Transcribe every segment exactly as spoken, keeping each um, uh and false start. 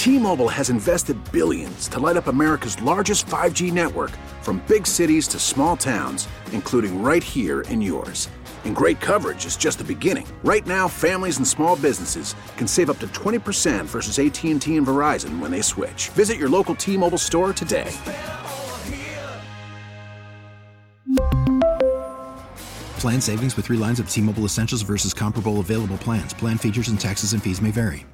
T-Mobile has invested billions to light up America's largest five G network, from big cities to small towns, including right here in yours. And great coverage is just the beginning. Right now, families and small businesses can save up to twenty percent versus A T and T and Verizon when they switch. Visit your local T-Mobile store today. Plan savings with three lines of T-Mobile Essentials versus comparable available plans. Plan features and taxes and fees may vary.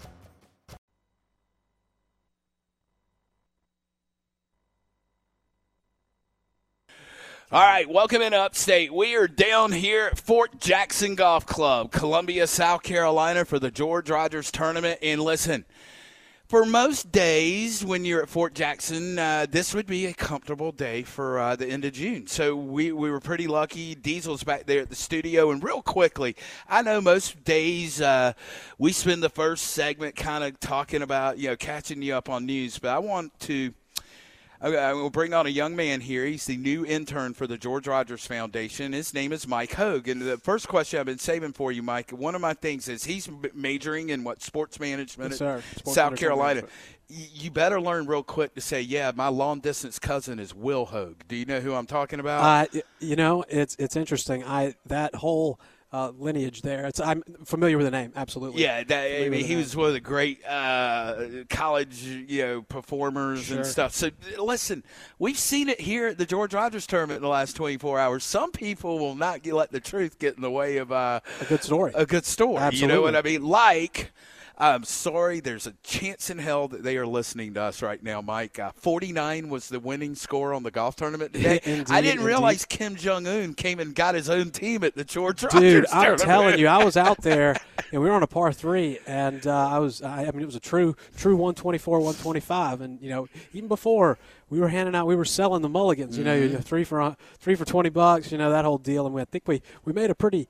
All right, welcome in Upstate. We are down here at Fort Jackson Golf Club, Columbia, South Carolina, for the George Rogers Tournament. And listen, for most days when you're at Fort Jackson, uh, this would be a comfortable day for uh, the end of June. So we, we were pretty lucky. Diesel's back there at the studio. And real quickly, I know most days uh, we spend the first segment kind of talking about, you know, catching you up on news. But I want to – Okay, we'll bring on a young man here. He's the new intern for the George Rogers Foundation. His name is Mike Hogue. And the first question I've been saving for you, Mike, one of my things is he's majoring in what, sports management yes, at sports South Carolina. Management. You better learn real quick to say, yeah, my long-distance cousin is Will Hogue. Do you know who I'm talking about? Uh, you know, it's it's interesting. I that whole – Uh, lineage there. It's, I'm familiar with the name, absolutely. Yeah, that, I mean, he was one of the great uh, college, you know, performers sure. and stuff. So, listen, we've seen it here at the George Rogers Tournament in the last twenty-four hours. Some people will not get, let the truth get in the way of uh, a good story. A good story. Absolutely. You know what I mean? Like, I'm sorry, there's a chance in hell that they are listening to us right now, Mike. Uh, forty-nine was the winning score on the golf tournament today. Indeed, I didn't indeed. realize Kim Jong-un came and got his own team at the George Rogers Dude, Tournament. I'm telling you, I was out there, and we were on a par three, and uh, I was, I, I mean, it was a true, true one twenty-four, one twenty-five, and, you know, even before we were handing out, we were selling the mulligans, you know, Mm-hmm. you know three for three for twenty bucks, you know, that whole deal, and we, I think we, we made a pretty,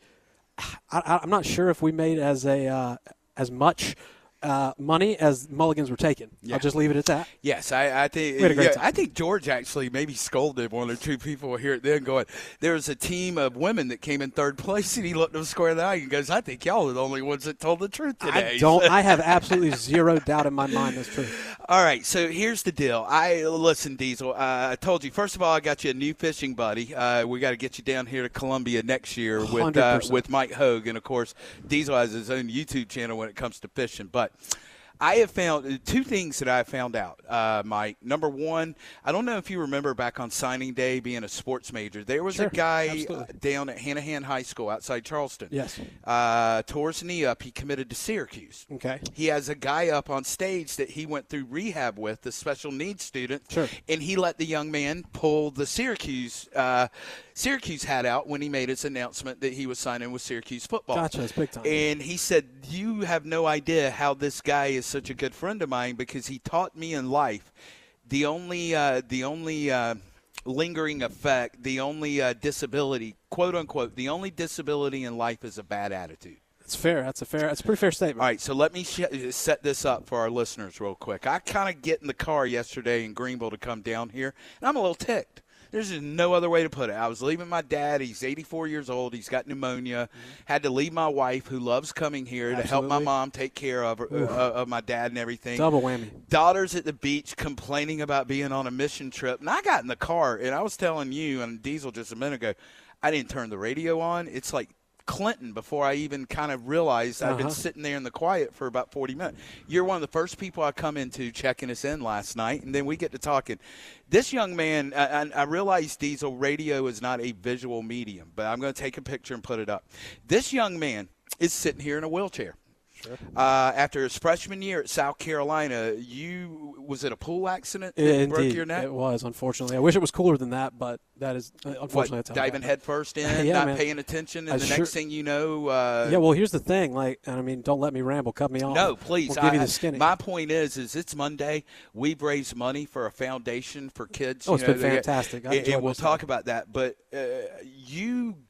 I, I'm not sure if we made as a, uh, as much Uh, money as mulligans were taken. Yeah. I'll just leave it at that. Yes, I, I think We had a great yeah, time. I think George actually maybe scolded one or two people here at then going, there was a team of women that came in third place, and he looked them square in the eye and goes, I think y'all are the only ones that told the truth today. I don't. I have absolutely zero doubt in my mind that's true. All right, so here's the deal. I listen, Diesel. Uh, I told you. First of all, I got you a new fishing buddy. Uh, we got to get you down here to Columbia next year with uh, with Mike Hogue, and of course, Diesel has his own YouTube channel when it comes to fishing. But I have found two things that I found out, uh, Mike. Number one, I don't know if you remember back on signing day being a sports major. There was sure, a guy absolutely. uh, down at Hanahan High School outside Charleston. Yes. Uh, tore his knee up. He committed to Syracuse. Okay. He has a guy up on stage that he went through rehab with, the special needs student. Sure. And he let the young man pull the Syracuse uh, Syracuse hat out when he made his announcement that he was signing with Syracuse football. Gotcha, it's big time. And he said, you have no idea how this guy is such a good friend of mine because he taught me in life the only uh, the only uh, lingering effect, the only uh, disability, quote unquote, the only disability in life is a bad attitude. That's fair. That's a fair. That's a pretty fair statement. All right, so let me sh- set this up for our listeners real quick. I kind of get in the car yesterday in Greenville to come down here, and I'm a little ticked. There's just no other way to put it. I was leaving my dad. He's eighty-four years old. He's got pneumonia. Mm-hmm. Had to leave my wife, who loves coming here, Absolutely. to help my mom take care of her, uh, of my dad and everything. Double whammy. Daughter's at the beach complaining about being on a mission trip. And I got in the car, and I was telling you and Diesel just a minute ago, I didn't turn the radio on. It's like Clinton before I even kind of realized uh-huh. I've been sitting there in the quiet for about forty minutes. You're one of the first people I come into checking us in last night, and then we get to talking. This young man, I, I realize, Diesel, radio is not a visual medium, but I'm going to take a picture and put it up. This young man is sitting here in a wheelchair. Sure. Uh, after his freshman year at South Carolina, you was it a pool accident that Indeed, broke your neck? It was, unfortunately. I wish it was cooler than that, but that is unfortunately what, that's how diving head first in, yeah, not man. paying attention, and I the sure, next thing you know, uh, yeah. Well, here's the thing. Like, I mean, don't let me ramble. Cut me off. No, please. We'll give I, you the skinny. My point is, is it's Monday. We've raised money for a foundation for kids. Oh, it's you know, been fantastic. I and, and we'll listening. talk about that. But uh, you.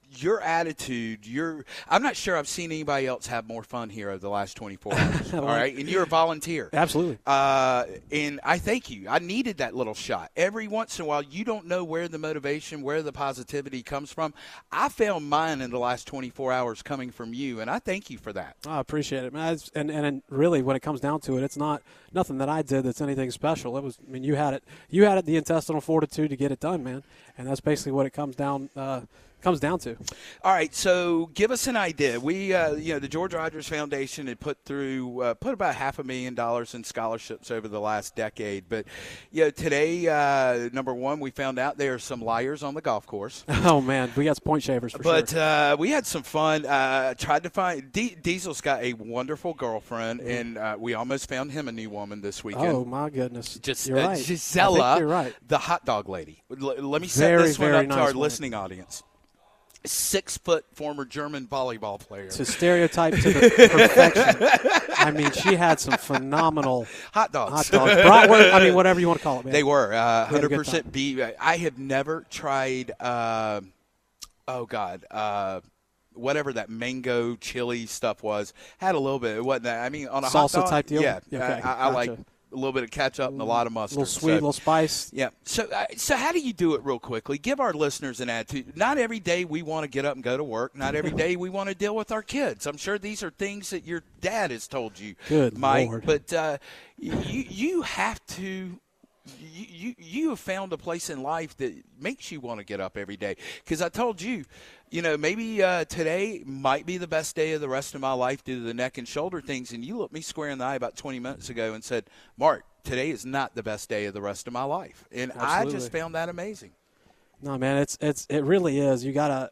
your attitude, your I'm not sure I've seen anybody else have more fun here over the last twenty-four hours. All right, and you're a volunteer. Absolutely. Uh, and I thank you. I needed that little shot. Every once in a while, you don't know where the motivation, where the positivity comes from. I found mine in the last twenty-four hours coming from you, and I thank you for that. I appreciate it, man. It's, and and really, when it comes down to it, it's not nothing that I did that's anything special. It was, I mean, you had it, you had it, the intestinal fortitude to get it done, man. And that's basically what it comes down. Uh, comes down to. All right, so give us an idea. We, uh, you know, the George Rogers Foundation had put through, uh, put about half a million dollars in scholarships over the last decade. But, you know, today, uh, number one, we found out there are some liars on the golf course. Oh, man, we got some point shavers for but, sure. But uh, we had some fun. Uh, tried to find, D- Diesel's got a wonderful girlfriend, mm-hmm. and uh, we almost found him a new woman this weekend. Oh, my goodness. Just, you're uh, right. Gisela, you're right. the hot dog lady. L- let me set very, this one up nice to our woman. listening audience. Six-foot former German volleyball player. To stereotype to the perfection. I mean, she had some phenomenal hot dogs. Hot dogs. Bratwurst, I mean, whatever you want to call it, man. They were uh, one hundred percent beef. I have never tried, uh, oh, God, uh, whatever that mango chili stuff was. Had a little bit. It wasn't that. I mean, on a Salsa hot dog. type deal? Yeah. Okay, I, I, gotcha. I like a little bit of ketchup and a lot of mustard. A little sweet, a so, little spice. Yeah. So, uh, so how do you do it real quickly? Give our listeners an attitude. Not every day we want to get up and go to work. Not every day we want to deal with our kids. I'm sure these are things that your dad has told you, Good Mike. Lord. But uh, you you have to. You, you you have found a place in life that makes you want to get up every day. Because I told you, you know, maybe uh, today might be the best day of the rest of my life due to the neck and shoulder things. And you looked me square in the eye about twenty minutes ago and said, Mark, today is not the best day of the rest of my life. And Absolutely. I just found that amazing. No, man, it's it's it really is. You gotta,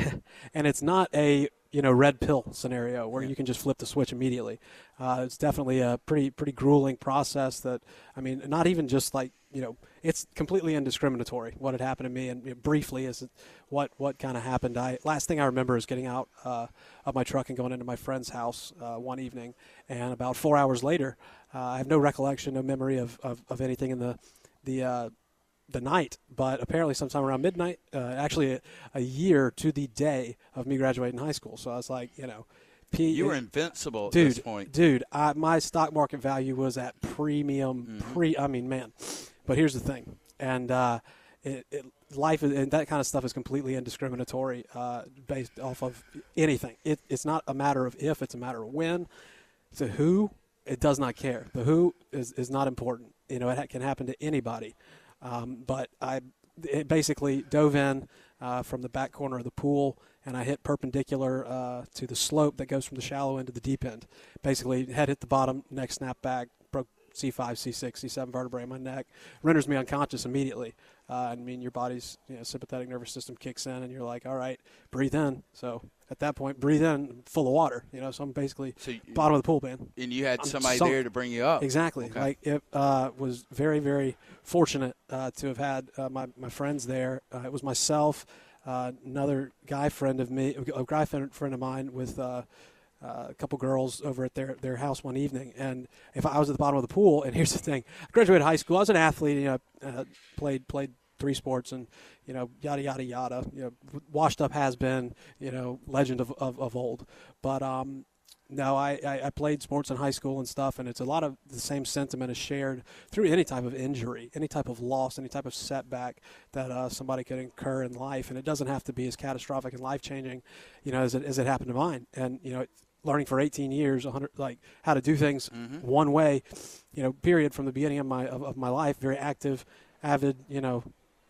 and it's not a you know red pill scenario where yeah. you can just flip the switch immediately. Uh, it's definitely a pretty pretty grueling process. That I mean, not even just like you know, it's completely indiscriminatory what had happened to me. And you know, briefly, is what what kind of happened. I last thing I remember is getting out uh, of my truck and going into my friend's house uh, one evening, and about four hours later, uh, I have no recollection, no memory of, of, of anything in the the uh, the night, but apparently sometime around midnight, uh, actually a, a year to the day of me graduating high school. So I was like, you know, P- you were invincible at dude, this point. Dude, I, my stock market value was at premium, mm-hmm. pre. I mean, man. But here's the thing, and uh, it, it, life is, and that kind of stuff is completely indiscriminatory, uh, based off of anything. It, it's not a matter of if; it's a matter of when. The who, it does not care. The who is, is not important. You know, it ha- can happen to anybody. Um, but I it basically dove in uh, from the back corner of the pool, and I hit perpendicular uh, to the slope that goes from the shallow end to the deep end. Basically, head hit the bottom, neck snapped back, broke C five, C six, C seven vertebrae in my neck, renders me unconscious immediately. Uh, I mean, your body's you know, sympathetic nervous system kicks in, and you're like, all right, breathe in. So at that point, breathe in, full of water. You know, so I'm basically so you, bottom of the pool, man. And you had I'm somebody sunk. there to bring you up. Exactly. Okay. Like it uh, was very, very fortunate uh, to have had uh, my my friends there. Uh, it was myself, uh, another guy friend of me, a guy friend of mine with. Uh, Uh, a couple girls over at their, their house one evening, and if I was at the bottom of the pool, and here's the thing, I graduated high school, I was an athlete, you know, uh, played played three sports, and you know, yada yada yada, you know, washed up has been, you know, legend of of, of old, but um, no, I, I, I played sports in high school and stuff, and it's a lot of the same sentiment is shared through any type of injury, any type of loss, any type of setback that uh, somebody could incur in life, and it doesn't have to be as catastrophic and life changing, you know, as it as it happened to mine, and you know. Learning for eighteen years, one hundred, like how to do things mm-hmm. one way, you know, period from the beginning of my of, of my life. Very active, avid, you know,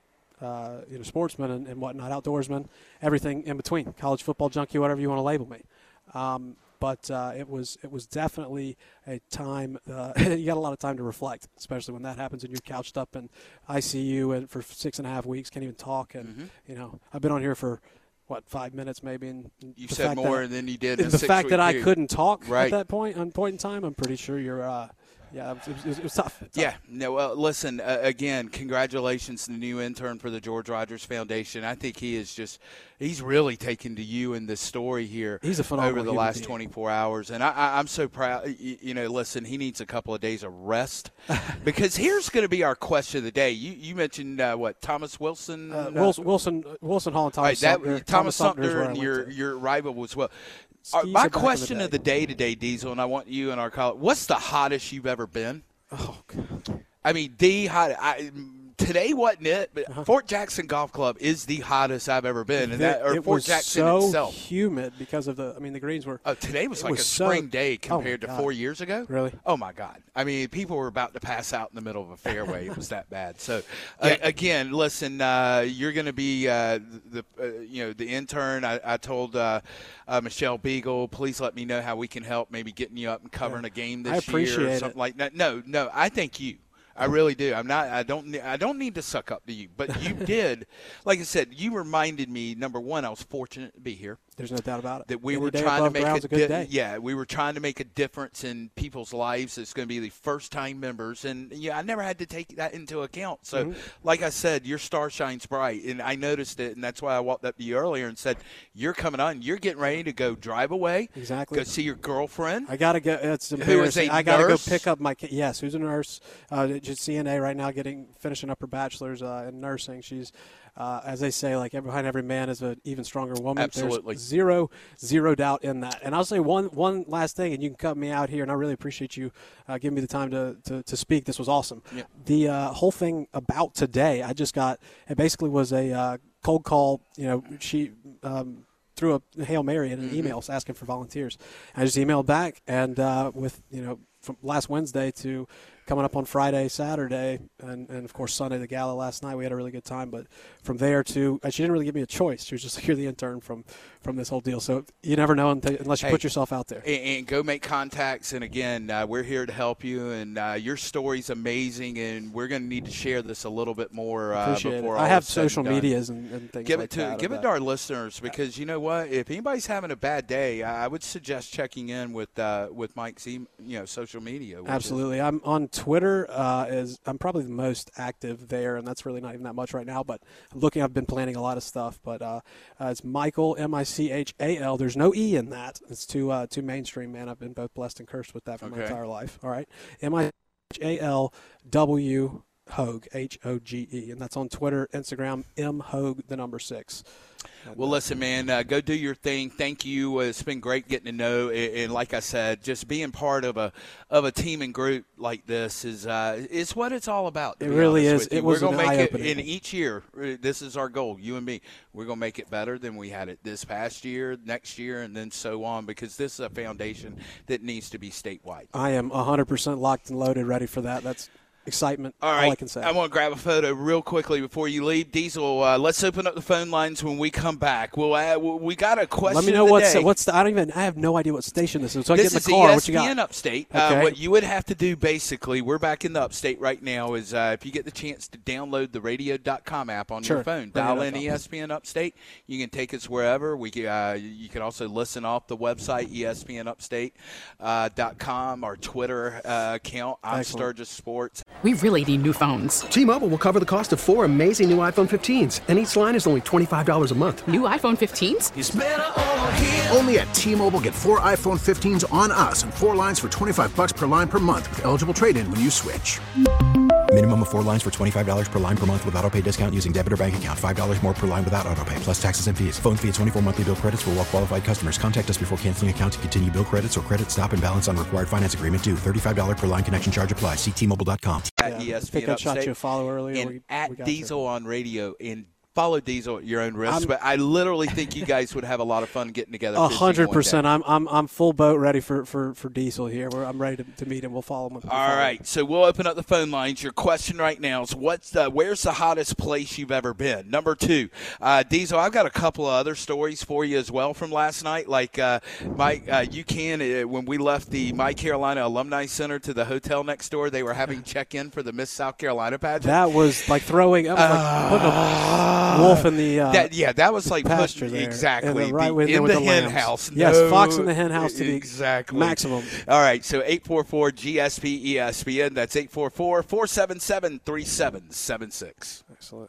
uh, you know, sportsman and, and whatnot, outdoorsman, everything in between. College football junkie, whatever you want to label me. Um, but uh, it was it was definitely a time. Uh, you got a lot of time to reflect, especially when that happens and you're couched up in I C U and for six and a half weeks, can't even talk. And mm-hmm. you know, I've been on here for. What, five minutes maybe? And you said more that, than you did. In in the six fact that I period. couldn't talk right. at that point, on point in time, I'm pretty sure you're uh, yeah, it was, it was, it was tough. tough. Yeah. No. Well, listen. Uh, again, congratulations to the new intern for the George Rogers Foundation. I think he is just—he's really taken to you in this story here. He's a phenomenal over the human last being. twenty-four hours, and I, I, I'm so proud. You, you know, listen, he needs a couple of days of rest because here's going to be our question of the day. You you mentioned uh, what Thomas Wilson, Uh, Wilson, Wilson, Wilson Hall, and All right, Thomas that, Sumter. Thomas Sumter is Sumter where I and went your to. your rival as well. Skis Uh, are my back in the question day. of the day today, Diesel, and I want you and our college. What's the hottest you've ever been? Oh, God. I mean, the hot. I, today wasn't it, but Uh-huh. Fort Jackson Golf Club is the hottest I've ever been, and that or it Fort was Jackson so itself. humid because of the. I mean, the greens were. Oh, today was it like was a so- spring day oh, my compared to God. four years ago. Really? Oh my God! I mean, people were about to pass out in the middle of a fairway. It was that bad. So, uh, again, listen, uh, you're going to be uh, the uh, you know the intern. I, I told uh, uh, Michelle Beagle, please let me know how we can help. Maybe getting you up and covering Yeah. a game I this appreciate year or it. something like that. No, no, I thank you. I really do. I'm not. I don't. I don't need to suck up to you, but you did. Like I said, you reminded me. Number one, I was fortunate to be here. There's no doubt about it. That we Any were day trying to above make ground's a, a good di- day. yeah, we were trying to make a difference in people's lives. It's going to be the first time members, and yeah, I never had to take that into account. So, Mm-hmm. like I said, your star shines bright, and I noticed it, and that's why I walked up to you earlier and said, "You're coming on. You're getting ready to go drive away, Exactly. go see your girlfriend." I gotta go. It's Who is embarrassing. a I gotta nurse? go pick up my. ki- Yes, who's a nurse? Uh, just C N A right now, getting finishing up her bachelor's uh, in nursing. She's, uh, as they say, like behind every man is an even stronger woman. Absolutely. There's zero, zero doubt in that. And I'll say one, one last thing, and you can cut me out here. And I really appreciate you uh, giving me the time to, to, to speak. This was awesome. Yeah. The uh, whole thing about today, I just got. It basically was a uh, cold call. You know, she. Um, threw a Hail Mary in an Mm-hmm. email asking for volunteers. I just emailed back, and uh, with, you know, from last Wednesday to coming up on Friday, Saturday, and, and of course Sunday, the gala last night, we had a really good time. But from there to, uh, she didn't really give me a choice. She was just like, you're the intern from, from this whole deal. So you never know until, unless you Hey, put yourself out there. And, and go make contacts. And again, uh, we're here to help you. And uh, your story's amazing. And we're going to need to share this a little bit more uh, Appreciate before it. all I have is said and social done. medias and, and things Give like it to that. give of it that. to our listeners because you know what? If anybody's having a bad day, I I would suggest checking in with uh, with Mike's e- you know social media. which is- Absolutely. I'm on Twitter. Uh, is I'm probably the most active there, and that's really not even that much right now. But I'm looking, I've been planning a lot of stuff. But uh, uh, it's Michael M I C H A L. There's no E in that. It's too uh, too mainstream, man. I've been both blessed and cursed with that for my Okay. entire life. All right, M I C H A L W Hogue, H O G E, and that's on Twitter, Instagram, M Hogue, the number six. And, Well, uh, listen, man, uh, go do your thing. Thank you. Uh, it's been great getting to know. And, and like I said, just being part of a of a team and group like this is uh, is what it's all about. to It be really honest is. with you. It was We're gonna an make it eye-opening. in each year. uh, This is our goal, you and me. We're gonna make it better than we had it this past year, next year, and then so on. Because this is a foundation that needs to be statewide. I am one hundred percent locked and loaded, ready for that. That's excitement. All right, I can say. I want to grab a photo real quickly before you leave. Diesel, uh, let's open up the phone lines when we come back. We'll add, we got a question. Let me know of the what's day. what's the, I don't even I have no idea what station this is. So I This get is in the car. E What S P you N got? Upstate. Uh, Okay. what you would have to do, basically, we're back in the Upstate right now, is uh, if you get the chance to download the radio dot com app on Sure. your phone, radio dial dot in com. E S P N Upstate. You can take us wherever. We can, uh, You can also listen off the website, E S P N Upstate dot com, our Twitter uh, account, I'm Excellent. Sturgis Sports. We really need new phones. T-Mobile will cover the cost of four amazing new iPhone fifteens, and each line is only twenty-five dollars a month. New iPhone fifteens? Only at T-Mobile, get four iPhone fifteens on us and four lines for twenty-five bucks per line per month with eligible trade-in when you switch. Minimum of four lines for twenty-five dollars per line per month with autopay discount using debit or bank account. five dollars more per line without autopay, plus taxes and fees. Phone fee at twenty-four monthly bill credits for well-qualified customers. Contact us before canceling account to continue bill credits or credit stop and balance on required finance agreement due. thirty-five dollars per line connection charge applies. See T Mobile dot com. At Yeah, E S I P think N I shot Upstate. you a follow earlier. And We- at we got you. Diesel on radio. And follow Diesel at your own risk. I'm- But I literally think you guys would have a lot of fun getting together. A fishing hundred one percent. day. I'm I'm I'm full boat ready for, for, for Diesel here. We're, I'm ready to, to meet him. We'll follow him. We'll All follow right, him. so we'll open up the phone lines. Your question right now is, what's the, where's the hottest place you've ever been? Number two, uh, Diesel, I've got a couple of other stories for you as well from last night. Like, uh, Mike, uh, you can, uh, when we left the My Carolina Alumni Center to the hotel next door, they were having check-in for the Miss South Carolina pageant. That was like throwing. That was like putting a, uh, wolf in the uh, that, yeah, that was like pasture putting, there. exactly And the right the, in there in with the, the hen lambs. house. Yes, No, fox in the hen house to the exactly maximum. All right, so eight four four G S P E S P N. That's eight four four, four seven seven, three seven seven six. Excellent.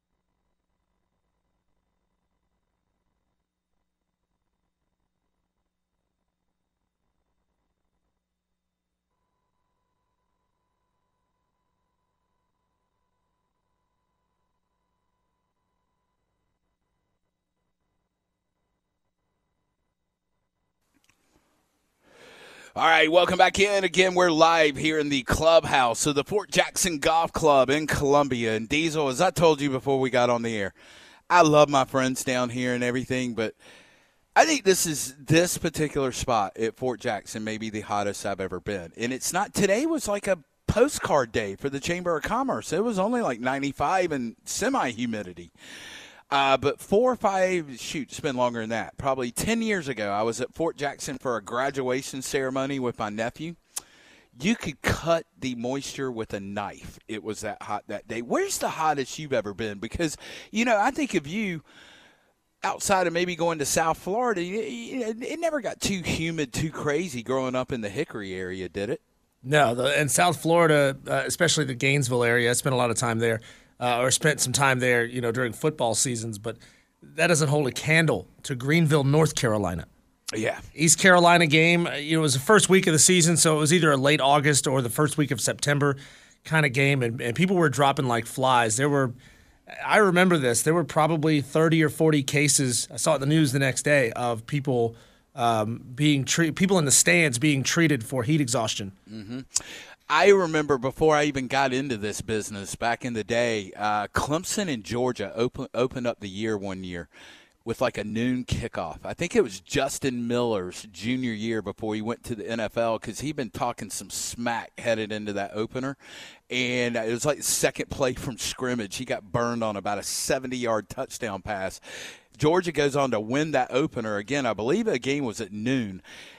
All right, welcome back in. Again, we're live here in the clubhouse of the Fort Jackson Golf Club in Columbia. And Diesel, as I told you before we got on the air, I love my friends down here and everything, but I think this is this particular spot at Fort Jackson may be the hottest I've ever been. And it's not – today was like a postcard day for the Chamber of Commerce. It was only like ninety-five and semi-humidity. Uh, but four or five, shoot, it's been longer than that. Probably ten years ago, I was at Fort Jackson for a graduation ceremony with my nephew. You could cut the moisture with a knife. It was that hot that day. Where's the hottest you've ever been? Because, you know, I think of you outside of maybe going to South Florida, it never got too humid, too crazy growing up in the Hickory area, did it? No, the, in South Florida, uh, especially the Gainesville area, I spent a lot of time there. Uh, or spent some time there, you know, during football seasons, but that doesn't hold a candle to Greenville, North Carolina. Yeah. East Carolina game, you know, it was the first week of the season, so it was either a late August or the first week of September kind of game, and, and people were dropping like flies. There were, I remember this, there were probably thirty or forty cases, I saw it in the news the next day, of people um, being treated, people in the stands being treated for heat exhaustion. Mm-hmm. I remember before I even got into this business back in the day, uh, Clemson and Georgia open, opened up the year one year with like a noon kickoff. I think it was Justin Miller's junior year before he went to the N F L because he'd been talking some smack headed into that opener. And it was like the second play from scrimmage. He got burned on about a seventy-yard touchdown pass. Georgia goes on to win that opener. Again, I believe the game was at noon.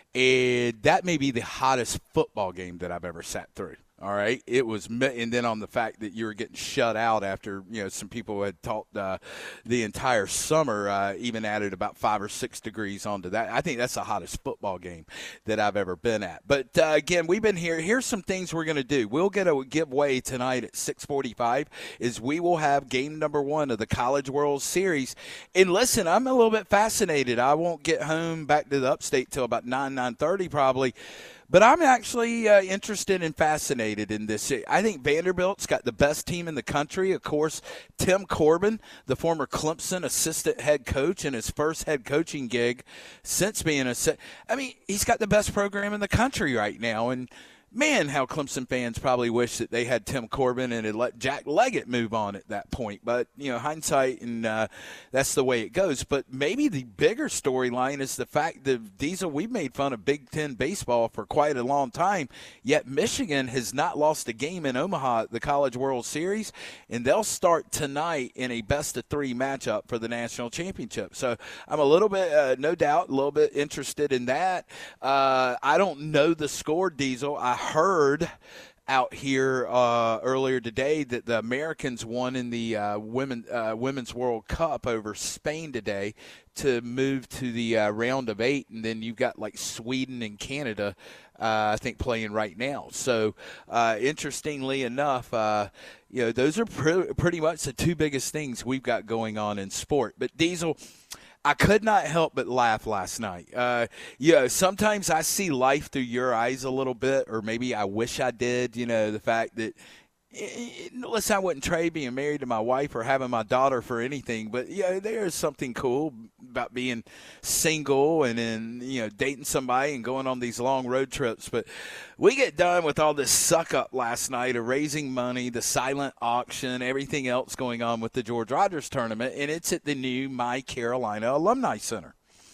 And that may be the hottest football game that I've ever sat through. All right, it was, and then on the fact that you were getting shut out after, you know, some people had talked uh, the entire summer, uh, even added about five or six degrees onto that. I think that's the hottest football game that I've ever been at. But uh, again, we've been here. Here's some things we're going to do. We'll get a giveaway tonight at six forty-five. Is we will have game number one of the College World Series. And listen, I'm a little bit fascinated. I won't get home back to the upstate till about nine, nine thirty probably. But I'm actually uh, interested and fascinated in this. I think Vanderbilt's got the best team in the country. Of course, Tim Corbin, the former Clemson assistant head coach, in his first head coaching gig since being a – I mean, he's got the best program in the country right now. And, man, how Clemson fans probably wish that they had Tim Corbin and had let Jack Leggett move on at that point. But, you know, hindsight, and uh, that's the way it goes. But maybe the bigger storyline is the fact that, Diesel, we've made fun of Big Ten baseball for quite a long time, yet Michigan has not lost a game in Omaha at the College World Series, and they'll start tonight in a best-of-three matchup for the national championship. So I'm a little bit, uh, no doubt, a little bit interested in that. Uh, I don't know the score, Diesel. I heard out here uh, earlier today that the Americans won in the uh, women uh, Women's World Cup over Spain today to move to the uh, round of eight, and then you've got like Sweden and Canada, uh, I think, playing right now. So, uh, interestingly enough, uh, you know, those are pre- pretty much the two biggest things we've got going on in sport. But Diesel, I could not help but laugh last night. Uh, you know, sometimes I see life through your eyes a little bit, or maybe I wish I did, you know, the fact that, listen, I wouldn't trade being married to my wife or having my daughter for anything, but, yeah, you know, there is something cool about being single and then, you know, dating somebody and going on these long road trips. But we get done with all this suck-up last night of raising money, the silent auction, everything else going on with the George Rogers Tournament, and it's at the new My Carolina Alumni Center.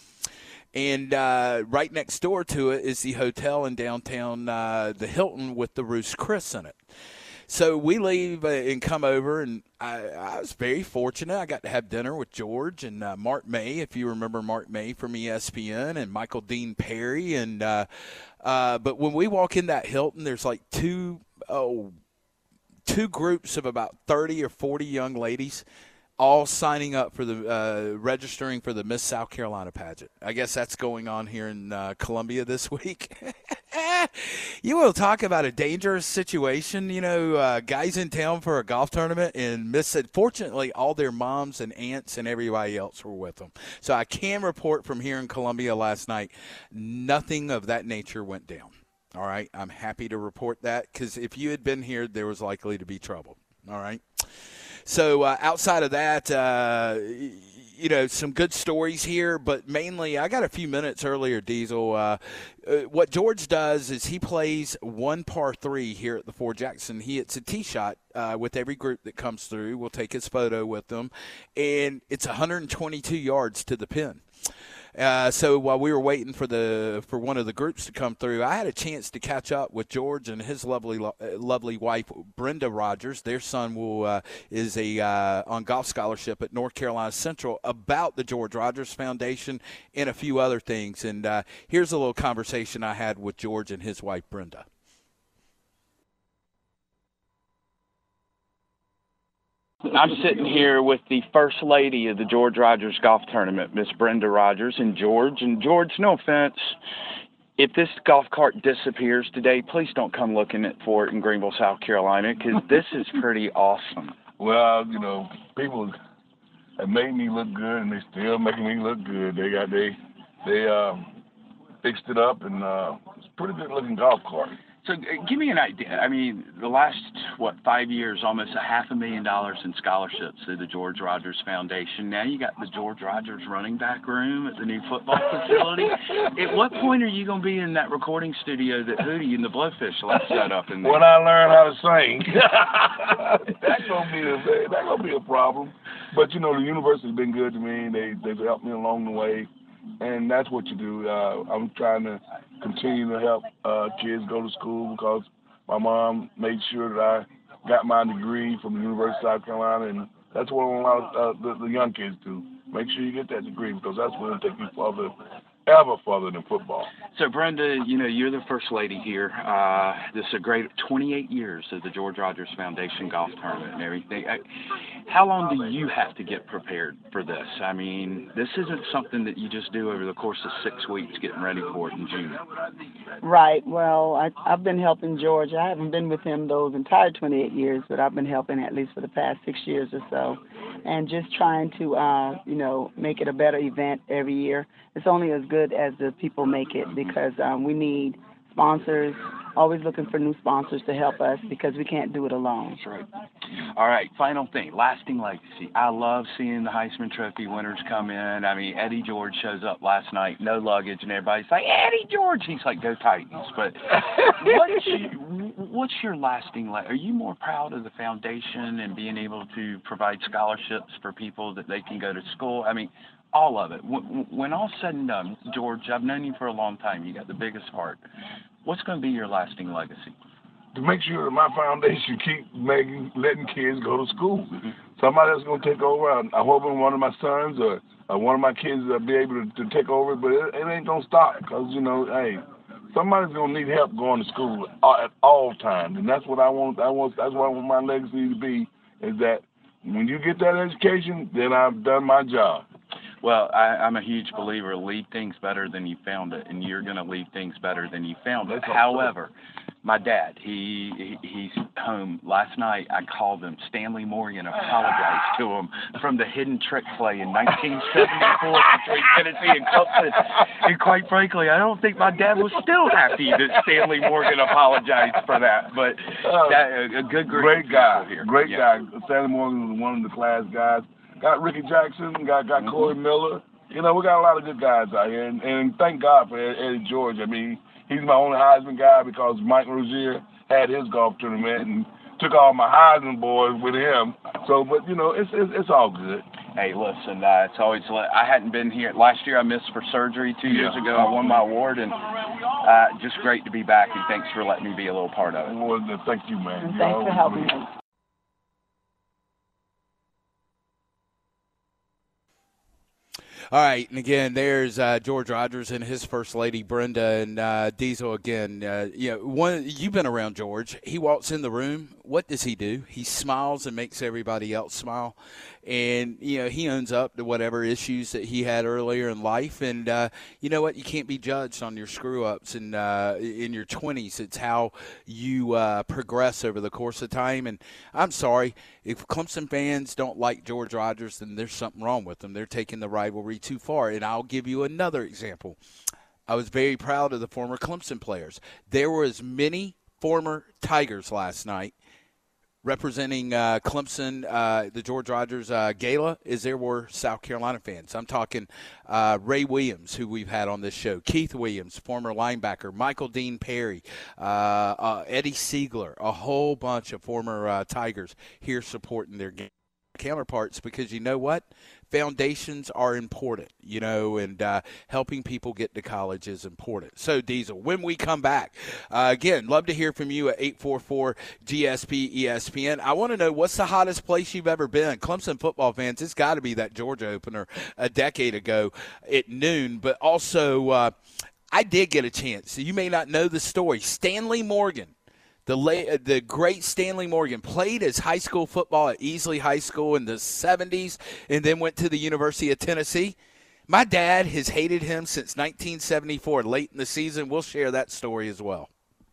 And uh, right next door to it is the hotel in downtown, uh, the Hilton, with the Ruth's Chris in it. So we leave uh, and come over, and I, I was very fortunate. I got to have dinner with George and uh, Mark May, if you remember Mark May from E S P N, and Michael Dean Perry. And uh, uh, but when we walk in that Hilton, there's like two oh, two groups of about thirty or forty young ladies, all signing up for the uh, registering for the Miss South Carolina pageant. I guess that's going on here in uh, Columbia this week. You will talk about a dangerous situation. You know, uh, guys in town for a golf tournament and miss it. Fortunately, all their moms and aunts and everybody else were with them. So I can report from here in Columbia last night, nothing of that nature went down. All right, I'm happy to report that because if you had been here, there was likely to be trouble. All right. So uh, outside of that, uh, you know, some good stories here, but mainly I got a few minutes earlier, Diesel. Uh, uh, what George does is he plays one par three here at the Fort Jackson. He hits a tee shot uh, with every group that comes through. We'll take his photo with them, and it's one hundred twenty-two yards to the pin. Uh, so while we were waiting for the for one of the groups to come through, I had a chance to catch up with George and his lovely lovely wife Brenda Rogers. Their son will uh, is a uh, on golf scholarship at North Carolina Central about the George Rogers Foundation and a few other things. And uh, here's a little conversation I had with George and his wife Brenda. I'm sitting here with the first lady of the George Rogers Golf Tournament, Miss Brenda Rogers, and George. And George, no offense, if this golf cart disappears today, please don't come looking for it in Greenville, South Carolina, because this is pretty awesome. Well, you know, people have made me look good, and they still making me look good. They got they they uh, fixed it up, and uh, it's a pretty good looking golf cart. So uh, give me an idea. I mean, the last, what, five years, almost a half a million dollars in scholarships through the George Rogers Foundation. Now you got the George Rogers running back room at the new football facility. At what point are you going to be in that recording studio that Hootie and the Blowfish left set up in there? When I learn how to sing. that's going to be a that's gonna be a problem. But, you know, the university's been good to me. They, they've helped me along the way. And that's what you do. Uh, I'm trying to continue to help uh, kids go to school because my mom made sure that I got my degree from the University of South Carolina, and that's what a lot of uh, the, the young kids do. Make sure you get that degree because that's what will take you further, ever further than football. So, Brenda, you know, you're the first lady here. Uh, this is a great twenty-eight years of the George Rogers Foundation Golf Tournament and everything. I, how long do you have to get prepared for this? I mean, this isn't something that you just do over the course of six weeks getting ready for it in June. Right. Well, I, I've been helping George. I haven't been with him those entire twenty-eight years, but I've been helping at least for the past six years or so. And just trying to, uh, you know, make it a better event every year. It's only as good as the people make it because um, we need sponsors, always looking for new sponsors to help us because we can't do it alone. That's right. All right, final thing, lasting legacy. I love seeing the Heisman Trophy winners come in. I mean, Eddie George shows up last night, no luggage, and everybody's like, Eddie George! He's like, go Titans. But what's, your, what's your lasting legacy? Are you more proud of the foundation and being able to provide scholarships for people that they can go to school? I mean, all of it. When all's said and done, George, I've known you for a long time. You got the biggest heart. What's going to be your lasting legacy? To make sure that my foundation keep making, letting kids go to school. Mm-hmm. Somebody else is going to take over. I, I hope one of my sons or, or one of my kids will be able to, to take over, but it, it ain't going to stop because, you know, hey, somebody's going to need help going to school at all times, and that's what I want. I want. That's what I want my legacy to be, is that when you get that education, then I've done my job. Well, I, I'm a huge believer, leave things better than you found it, and you're going to leave things better than you found it. However, my dad, he, he he's home. Last night I called him. Stanley Morgan apologized to him from the hidden trick play in nineteen seventy-four between Tennessee and Clemson. And quite frankly, I don't think my dad was still happy that Stanley Morgan apologized for that. But that, a good group Great guy. Here. Great yeah. guy. Stanley Morgan was one of the class guys. Got Ricky Jackson, got got mm-hmm. Corey Miller. You know, we got a lot of good guys out here, and, and thank God for Eddie George. I mean, he's my only Heisman guy because Mike Rozier had his golf tournament and took all my Heisman boys with him. So, but you know, it's it's, it's all good. Hey, listen, uh, it's always. I hadn't been here last year. I missed for surgery two years yeah. ago. I won my award, and uh, just great to be back. And thanks for letting me be a little part of it. Well, thank you, man. And thanks for helping me. All right, and again, there's uh, George Rogers and his first lady, Brenda, and uh, Diesel again. Uh, you know, one you've been around George. He walks in the room. What does he do? He smiles and makes everybody else smile. And, you know, he owns up to whatever issues that he had earlier in life. And, uh, you know what? You can't be judged on your screw-ups in, uh, in your twenties. It's how you uh, progress over the course of time. And I'm sorry, if Clemson fans don't like George Rogers, then there's something wrong with them. They're taking the rivalry too far. And I'll give you another example. I was very proud of the former Clemson players. There were as many former Tigers last night representing uh, Clemson, uh, the George Rogers uh, Gala, is there were South Carolina fans. I'm talking uh, Ray Williams, who we've had on this show, Keith Williams, former linebacker, Michael Dean Perry, uh, uh, Eddie Siegler, a whole bunch of former uh, Tigers here supporting their counterparts, because you know what? Foundations are important, you know, and uh, helping people get to college is important. So, Diesel, when we come back, uh, again, love to hear from you at eight four four G S P E S P N. I want to know, what's the hottest place you've ever been? Clemson football fans, it's got to be that Georgia opener a decade ago at noon. But also, uh, I did get a chance. So you may not know the story. Stanley Morgan. The la- the great Stanley Morgan played his high school football at Easley High School in the seventies and then went to the University of Tennessee. My dad has hated him since nineteen seventy-four, late in the season. We'll share that story as well.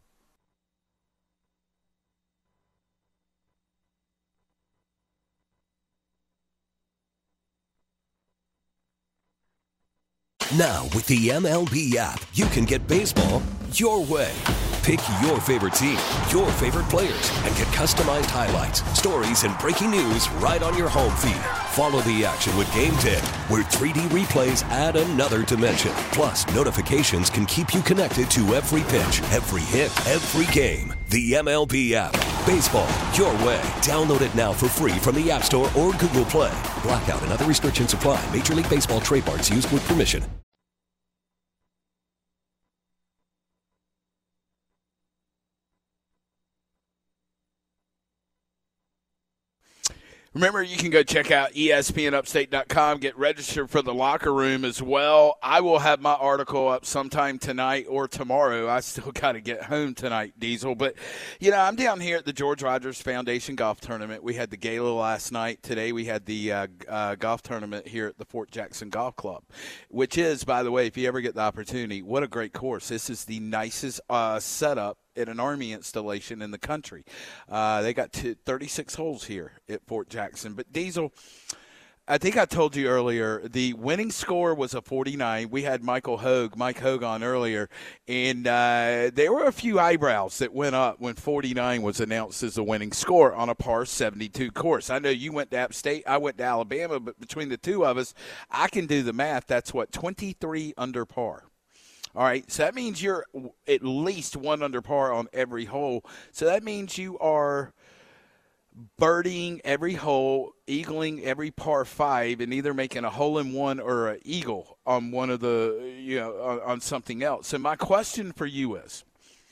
Now, with the M L B app, you can get baseball your way. Pick your favorite team, your favorite players, and get customized highlights, stories, and breaking news right on your home feed. Follow the action with Game ten, where three D replays add another dimension. Plus, notifications can keep you connected to every pitch, every hit, every game. The M L B app. Baseball your way. Download it now for free from the App Store or Google Play. Blackout and other restrictions apply. Major League Baseball trademarks used with permission. Remember, you can go check out E S P N upstate dot com, get registered for the locker room as well. I will have my article up sometime tonight or tomorrow. I still got to get home tonight, Diesel. But, you know, I'm down here at the George Rogers Foundation Golf Tournament. We had the gala last night. Today we had the uh, uh, golf tournament here at the Fort Jackson Golf Club, which is, by the way, if you ever get the opportunity, what a great course. This is the nicest uh, setup at an Army installation in the country. Uh, they got two, thirty-six holes here at Fort Jackson. But, Diesel, I think I told you earlier, the winning score was a forty-nine. We had Michael Hogue, Mike Hogue on earlier, and uh, there were a few eyebrows that went up when forty-nine was announced as the winning score on a par seventy-two course. I know you went to App State, I went to Alabama, but between the two of us, I can do the math. That's what, twenty-three under par. All right, so that means you're at least one under par on every hole. So that means you are birdieing every hole, eagling every par five, and either making a hole-in-one or an eagle on one of the, you know, on, on something else. So my question for you is,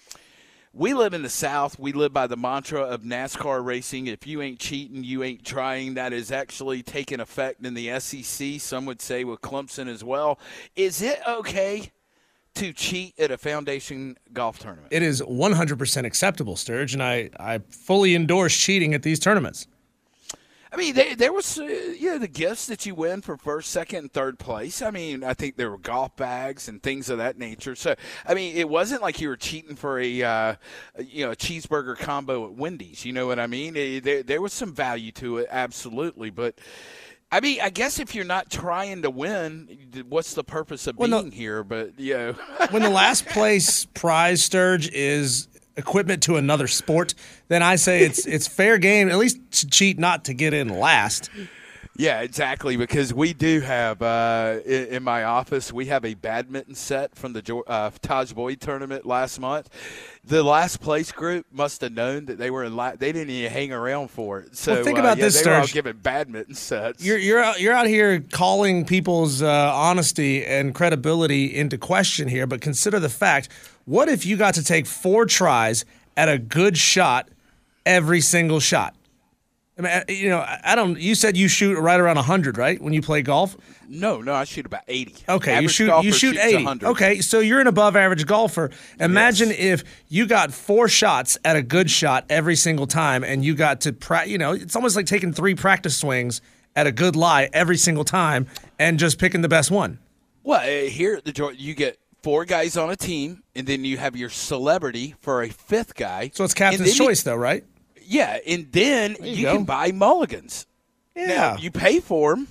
we live in the South. We live by the mantra of NASCAR racing. If you ain't cheating, you ain't trying. That is actually taking effect in the S E C, some would say with Clemson as well. Is it okay to cheat at a foundation golf tournament? It is one hundred percent acceptable, Sturge, and I, I fully endorse cheating at these tournaments. I mean, they, there was, uh, you know, the gifts that you win for first, second, and third place. I mean, I think there were golf bags and things of that nature. So, I mean, it wasn't like you were cheating for a, uh, you know, a cheeseburger combo at Wendy's. You know what I mean? It, there, there was some value to it, absolutely, but I mean, I guess if you're not trying to win, what's the purpose of well, being no, here? But, you know. When the last place prize, Sturge, is equipment to another sport, then I say it's it's fair game, at least to cheat not to get in last. Yeah, exactly, because we do have, uh, in, in my office, we have a badminton set from the uh, Taj Boyd tournament last month. The last place group must have known that they were in la- – they didn't even hang around for it. So well, think about uh, yeah, this, they Sturge. were all giving badminton sets. You're, you're, out, you're out here calling people's uh, honesty and credibility into question here, but consider the fact, what if you got to take four tries at a good shot every single shot? I mean, you know, I don't. You said you shoot right around one hundred, right? When you play golf. No, no, I shoot about eighty. Okay, Average you shoot golfer you shoot shoots eighty. one hundred. Okay, so you're an above average golfer. Imagine Yes. if you got four shots at a good shot every single time, and you got to pra- you know, it's almost like taking three practice swings at a good lie every single time and just picking the best one. Well, uh, here at the Georgia, you get four guys on a team, and then you have your celebrity for a fifth guy. So it's And captain's then you- choice, though, right? Yeah, and then you you, go. can buy mulligans. Yeah. Now, you pay for them,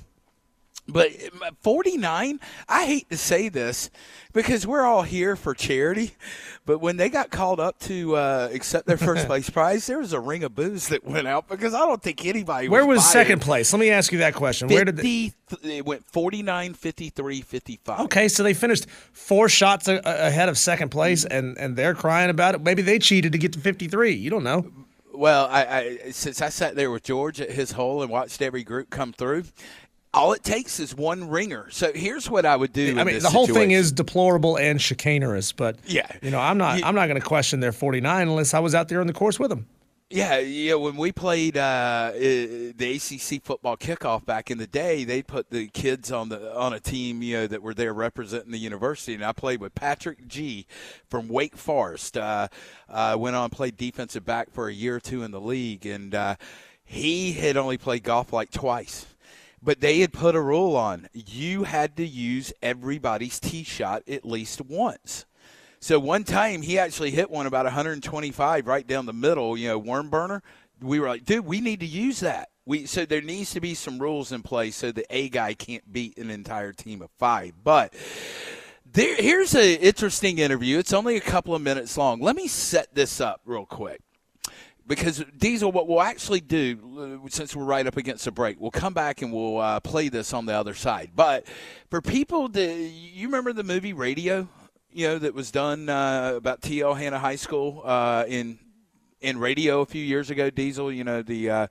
but forty-nine, I hate to say this because we're all here for charity, but when they got called up to uh, accept their first place prize, there was a ring of booze that went out because I don't think anybody Where was was buying second place? Let me ask you that question. Where did they- fifty, it went forty-nine, fifty-three, fifty-five. Okay, so they finished four shots a- a- ahead of second place, and, and they're crying about it. Maybe they cheated to get to fifty-three. You don't know. Well, I, I since I sat there with George at his hole and watched every group come through, all it takes is one ringer. So here's what I would do. I in mean, this the whole thing situation. is deplorable and chicanerous, but Yeah. you know, I'm not. You- I'm not going to question their forty-nine unless I was out there on the course with them. Yeah, yeah. When we played uh, uh, the A C C football kickoff back in the day, they put the kids on the on a team, you know, that were there representing the university. And I played with Patrick G. from Wake Forest. Uh, uh, went on and played defensive back for a year or two in the league, and uh, he had only played golf like twice. But they had put a rule on: you had to use everybody's tee shot at least once. So one time he actually hit one about one twenty-five right down the middle, you know, worm burner. We were like, dude, we need to use that. We so there needs to be some rules in place so the A guy can't beat an entire team of five. But there, here's an interesting interview. It's only a couple of minutes long. Let me set this up real quick. Because, Diesel, what we'll actually do, since we're right up against a break, we'll come back and we'll uh, play this on the other side. But for people that – you remember the movie Radio? You know, that was done uh, about T L Hanna High School uh, in in radio a few years ago. Diesel, you know, the uh,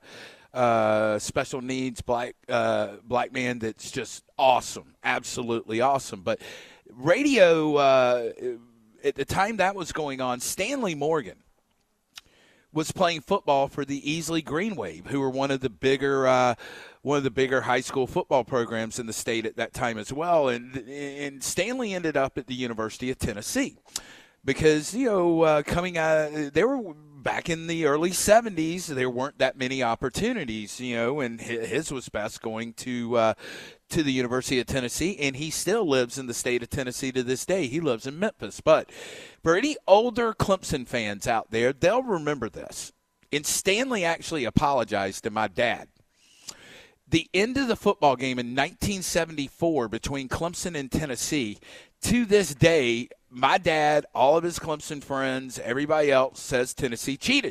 uh, special needs black uh, black man that's just awesome, absolutely awesome. But radio, uh, at the time that was going on, Stanley Morgan was playing football for the Easley Green Wave, who were one of the bigger uh, one of the bigger high school football programs in the state at that time as well. And and Stanley ended up at the University of Tennessee because, you know, uh, coming out, they were back in the early seventies, there weren't that many opportunities, you know, and his was best going to uh, to the University of Tennessee, and he still lives in the state of Tennessee to this day. He lives in Memphis. But for any older Clemson fans out there, they'll remember this. And Stanley actually apologized to my dad. The end of the football game in nineteen seventy-four between Clemson and Tennessee, to this day, my dad, all of his Clemson friends, everybody else says Tennessee cheated.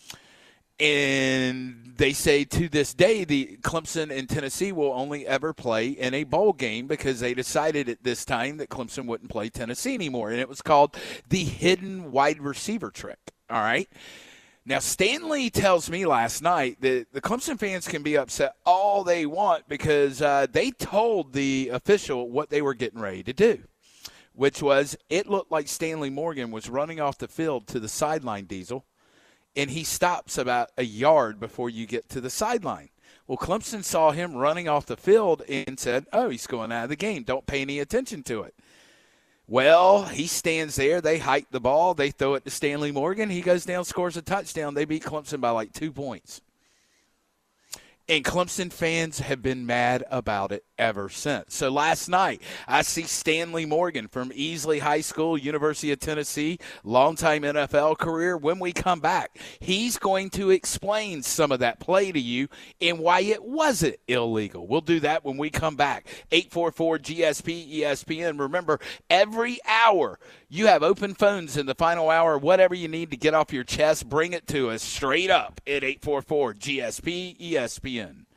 And they say to this day, the Clemson and Tennessee will only ever play in a bowl game because they decided at this time that Clemson wouldn't play Tennessee anymore. And it was called the hidden wide receiver trick. All right. Now, Stanley tells me last night that the Clemson fans can be upset all they want because uh, they told the official what they were getting ready to do, which was it looked like Stanley Morgan was running off the field to the sideline, Diesel, and he stops about a yard before you get to the sideline. Well, Clemson saw him running off the field and said, oh, he's going out of the game. Don't pay any attention to it. Well, he stands there. They hike the ball. They throw it to Stanley Morgan. He goes down, scores a touchdown. They beat Clemson by like two points. And Clemson fans have been mad about it ever since. So last night, I see Stanley Morgan from Easley High School, University of Tennessee, longtime N F L career. When we come back, he's going to explain some of that play to you and why it wasn't illegal. We'll do that when we come back. eight four four G S P E S P N. Remember, every hour you have open phones in the final hour. Whatever you need to get off your chest, bring it to us straight up at eight four four G S P E S P N.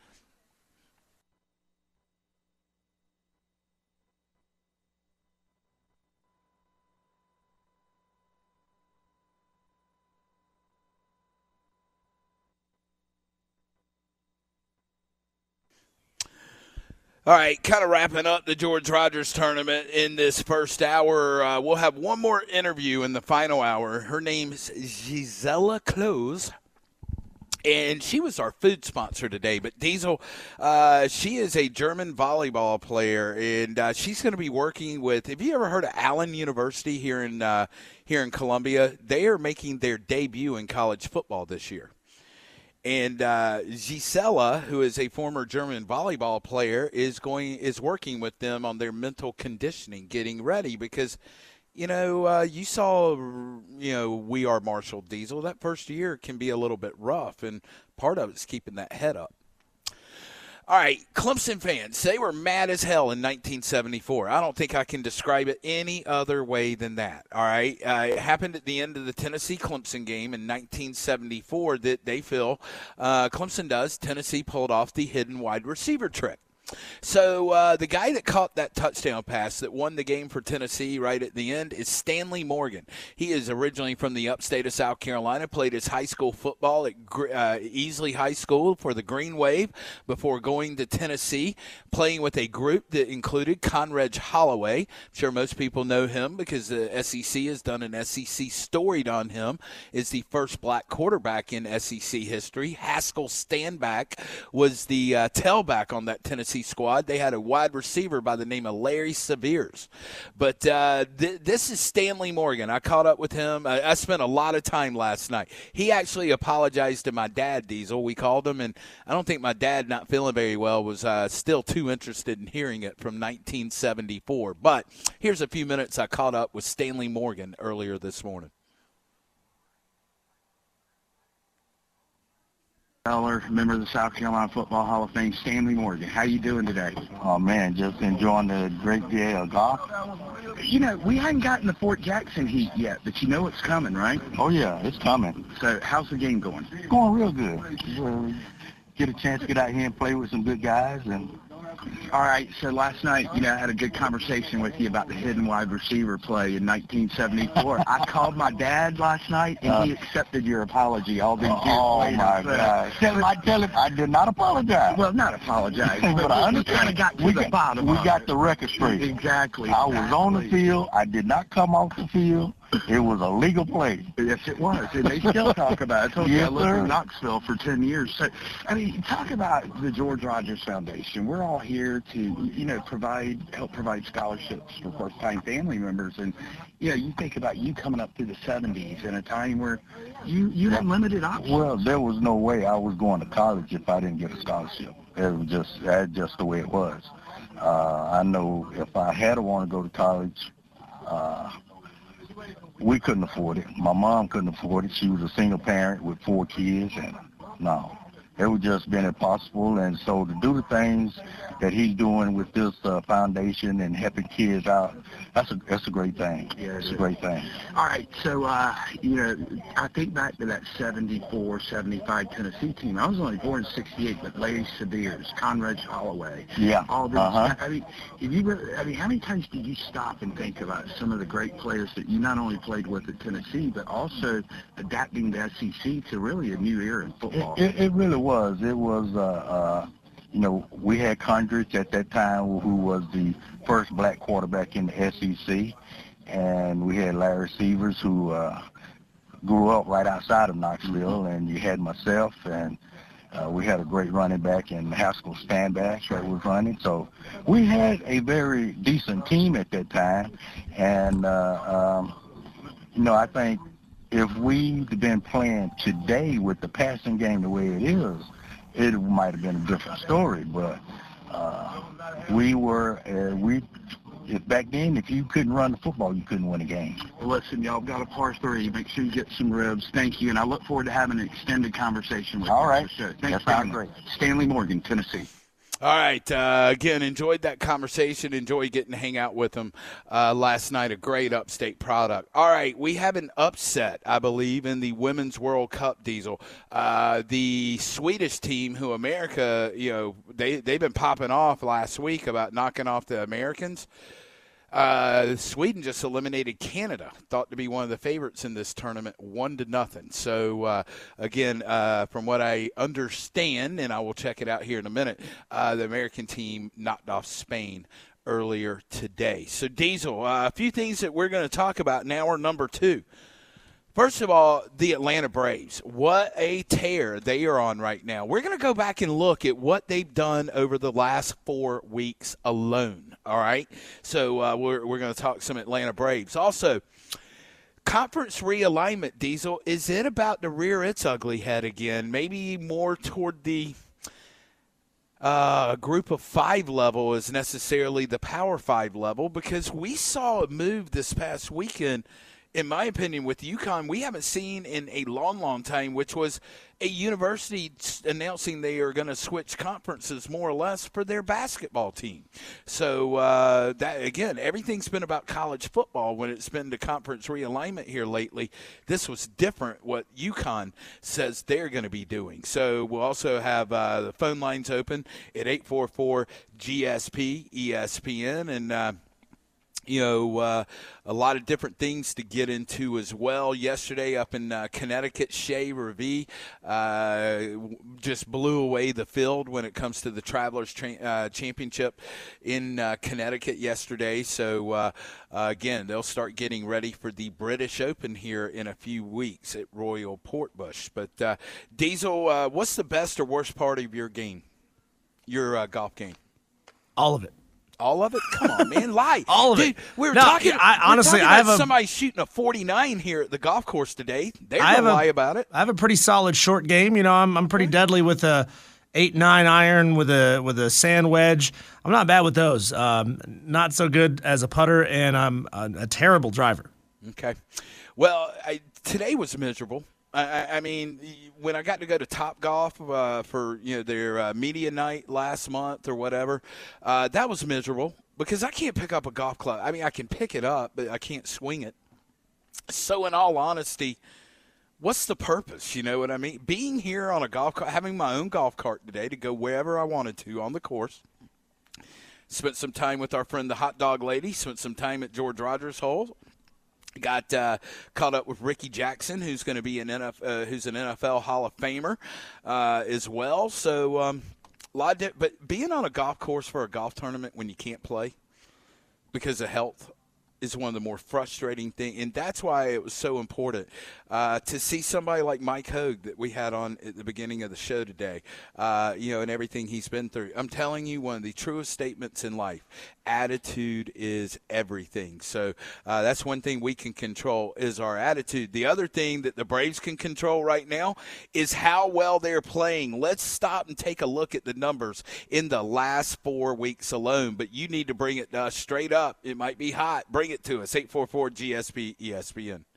All right, kind of wrapping up the George Rogers tournament in this first hour. Uh, we'll have one more interview in the final hour. Her name's Gisela Close. And she was our food sponsor today. But Diesel, uh, she is a German volleyball player, and uh, she's going to be working with. Have you ever heard of Allen University here in uh, here in Columbia? They are making their debut in college football this year. And uh, Gisela, who is a former German volleyball player, is going is working with them on their mental conditioning, getting ready because. You know, uh, you saw, you know, We Are Marshall, Diesel. That first year can be a little bit rough, and part of it's keeping that head up. All right, Clemson fans, they were mad as hell in nineteen seventy-four. I don't think I can describe it any other way than that, all right? Uh, it happened at the end of the Tennessee-Clemson game in nineteen seventy-four that they feel uh, Clemson does. Tennessee pulled off the hidden wide receiver trick. So uh, the guy that caught that touchdown pass that won the game for Tennessee right at the end is Stanley Morgan. He is originally from the upstate of South Carolina, played his high school football at uh, Easley High School for the Green Wave before going to Tennessee, playing with a group that included Conrad Holloway. I'm sure most people know him because the S E C has done an S E C story on him. Is the first black quarterback in S E C history. Haskell Standback was the uh, tailback on that Tennessee squad. They had a wide receiver by the name of Larry Severes. But uh, th- this is Stanley Morgan. I caught up with him. I-, I spent a lot of time last night. He actually apologized to my dad, Diesel. We called him, and I don't think my dad, not feeling very well, was uh, still too interested in hearing it from nineteen seventy-four. But here's a few minutes I caught up with Stanley Morgan earlier this morning. Member of the South Carolina Football Hall of Fame, Stanley Morgan. How you doing today? Oh, man, just enjoying the great day of golf. You know, we hadn't gotten the Fort Jackson heat yet, but you know it's coming, right? Oh, yeah, it's coming. So how's the game going? It's going real good. We'll get a chance to get out here and play with some good guys. And all right, so last night, you know, I had a good conversation with you about the hidden wide receiver play in nineteen seventy-four. I called my dad last night, and uh, he accepted your apology all these years oh, later. Oh, my but, God. Tell him, I tell him I did not apologize. Well, not apologize, but, but I understand. kind of got to we the got, bottom We of got it. the record straight. Exactly. I exactly. was on the field. I did not come off the field. It was a legal play. Yes, it was. And they still talk about it. I told yes, you I lived sir. in Knoxville for ten years. So, I mean, talk about the George Rogers Foundation. We're all here to, you know, provide, help provide scholarships for first-time family members. And, you know, you think about you coming up through the seventies in a time where you, you had limited options. Well, there was no way I was going to college if I didn't get a scholarship. It was just, that's just the way it was. Uh, I know if I had wanted to go to college, uh, we couldn't afford it. My mom couldn't afford it. She was a single parent with four kids, and no, it would just been impossible. And so to do the things that he's doing with this uh, foundation and helping kids out, that's a that's a great thing. Yeah, it's a great thing. All right, so uh, you know, I think back to that seventy-four seventy-five Tennessee team. I was only born in sixty-eight, but Larry Severes, Conrad Holloway, yeah, all these. uh-huh. I mean, if you really, I mean, how many times did you stop and think about some of the great players that you not only played with at Tennessee, but also adapting the S E C to really a new era in football? It, it, it really was. It was. Uh, uh, You know, we had Condrich at that time, who was the first black quarterback in the S E C, and we had Larry Severes, who uh, grew up right outside of Knoxville, and you had myself, and uh, we had a great running back in Haskell Standback that was running. So we had a very decent team at that time, and, uh, um, you know, I think if we'd been playing today with the passing game the way it is, it might have been a different story, but uh, we were, uh, we, if back then, if you couldn't run the football, you couldn't win a game. Well, listen, y'all got a par three. Make sure you get some ribs. Thank you, and I look forward to having an extended conversation with All you. right. For sure. That Thanks, sounds Stanley. great. Stanley Morgan, Tennessee. All right. Uh, again, enjoyed that conversation. Enjoyed getting to hang out with him uh, last night. A great upstate product. All right. We have an upset, I believe, in the Women's World Cup, Diesel. Uh, the Swedish team, who America, you know, they, they've been popping off last week about knocking off the Americans. Uh, Sweden just eliminated Canada, thought to be one of the favorites in this tournament, one to nothing. So, uh, again, uh, from what I understand, and I will check it out here in a minute, uh, the American team knocked off Spain earlier today. So, Diesel, uh, a few things that we're going to talk about in hour number two. First of all, the Atlanta Braves. What a tear they are on right now. We're going to go back and look at what they've done over the last four weeks alone, all right? So uh, we're, we're going to talk some Atlanta Braves. Also, conference realignment, Diesel, is it about to rear its ugly head again? Maybe more toward the uh, group of five level as necessarily the power five level, because we saw a move this past weekend, in my opinion, with UConn we haven't seen in a long, long time, which was a university announcing they are going to switch conferences more or less for their basketball team. So, uh, that again, everything's been about college football when it's been the conference realignment here lately. This was different what UConn says they're going to be doing. So we'll also have uh, the phone lines open at eight four four G S P E S P N, and uh, You know, uh, a lot of different things to get into as well. Yesterday up in uh, Connecticut, Shea Revie uh, just blew away the field when it comes to the Travelers tra- uh, Championship in uh, Connecticut yesterday. So, uh, uh, again, they'll start getting ready for the British Open here in a few weeks at Royal Portbush. But, uh, Diesel, uh, what's the best or worst part of your game, your uh, golf game? All of it. All of it? Come on, man. Lie. All of Dude, it. We were no, talking, I, we honestly, were talking I about have a, somebody shooting a forty-nine here at the golf course today. They're I going to have lie a, about it. I have a pretty solid short game. You know, I'm I'm pretty deadly with a eight nine iron with a with a sand wedge. I'm not bad with those. Um, not so good as a putter, and I'm a, a terrible driver. Okay. Well, I, today was miserable. I, I mean, when I got to go to Topgolf uh, for you know their uh, media night last month or whatever, uh, that was miserable because I can't pick up a golf club. I mean, I can pick it up, but I can't swing it. So, in all honesty, what's the purpose? You know what I mean? Being here on a golf cart, having my own golf cart today to go wherever I wanted to on the course. Spent some time with our friend the Hot Dog Lady. Spent some time at George Rogers Hole. Got uh, caught up with Ricky Jackson, who's going to be an N F L, uh, who's an N F L Hall of Famer uh, as well. So, um, a lot of di- but being on a golf course for a golf tournament when you can't play because of health is one of the more frustrating things, and that's why it was so important uh, to see somebody like Mike Hogue that we had on at the beginning of the show today, uh, you know, and everything he's been through. I'm telling you, one of the truest statements in life, attitude is everything. So uh, that's one thing we can control is our attitude. The other thing that the Braves can control right now is how well they're playing. Let's stop and take a look at the numbers in the last four weeks alone, but you need to bring it to us straight up. It might be hot. Bring it to us, eight four four G S P E S P N.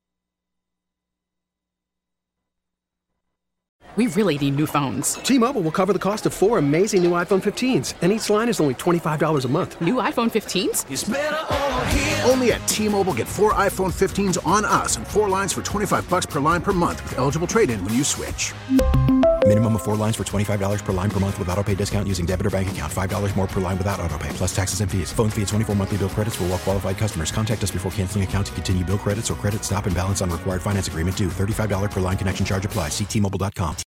We really need new phones. T-Mobile will cover the cost of four amazing new iPhone fifteens, and each line is only twenty-five dollars a month. New iPhone fifteens? It's better over here. Only at T-Mobile, get four iPhone fifteens on us and four lines for twenty-five bucks per line per month with eligible trade-in when you switch. Minimum of four lines for twenty-five dollars per line per month with autopay discount using debit or bank account. five dollars more per line without autopay, plus taxes and fees. Phone fee at twenty-four monthly bill credits for well-qualified customers. Contact us before canceling account to continue bill credits or credit stop and balance on required finance agreement due. thirty-five dollars per line connection charge applies. See T Mobile dot com.